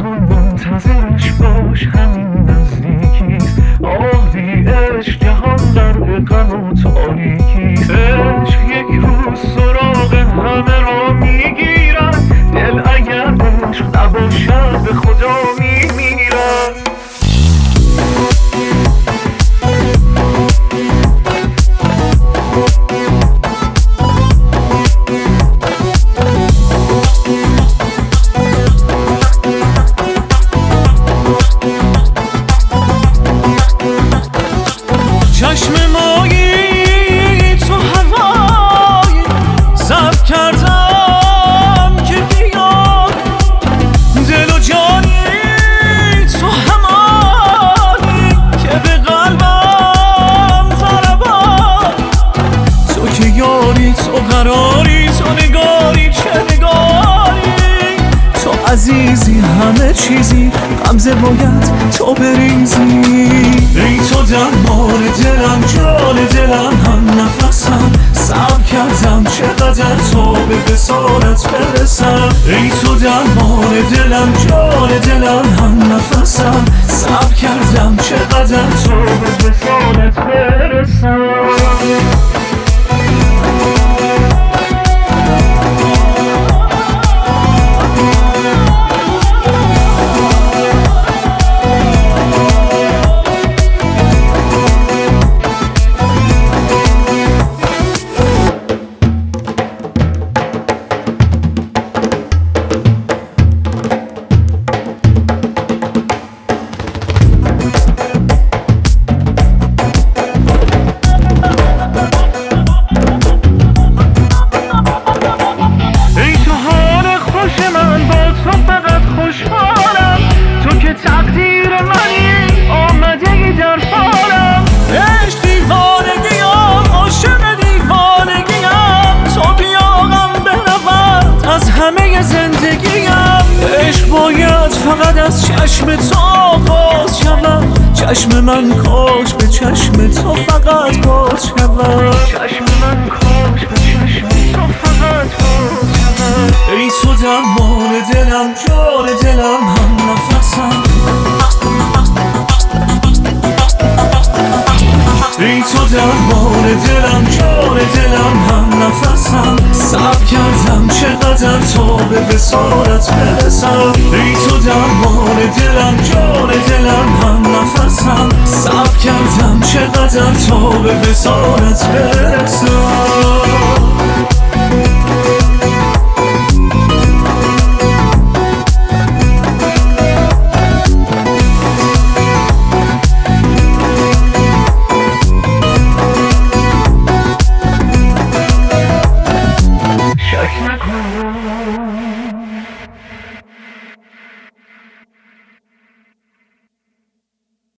نکن منتظرش باش، همین نزدیکیست. آه بی عشق جهان غرق غم و تاریکیست. عشق یک روز سراغ همه را میگیرد، دل اگر عشق نباشد به خدا میمیرد. چشم مایی تو هوایی ضبط کردم که بیاد، دل و جانی تو همانی که به قلبم ضربان. تو که یاری، تو قراری، تو نگاری، چه نگاری، تو عزیزی، همه چیزی، غمزه باید تو بریزی. ای تو درمان دلم، جان دلم، هم نفسم، صبر کردم چقدر تا به وصالت برسم. ای تو درمان دلم، جان دلم، هم نفسم، صبر کردم چقدر تا به وصالت برسم. تقدیر منی آمدگی در فالم، عشق دیوانگیم، عاشق دیوانگیم، تو بیا غم برود از همه زندگیم. عشق باید فقط از چشم تو آغاز شود، چشم من کاش به چشم تو فقط باز شود، چشم من کاش به چشم تو فقط باز شود. ای تو درمان دلم، جان دلم، هم نفسم، ای تو درمان دلم، جان دلم، هم نفسم، صبر کردم چقدر تا به وصالت برسم. ای تو درمان دلم، جان دلم، هم نفسم، صبر کردم چقدر تا به وصالت برسم.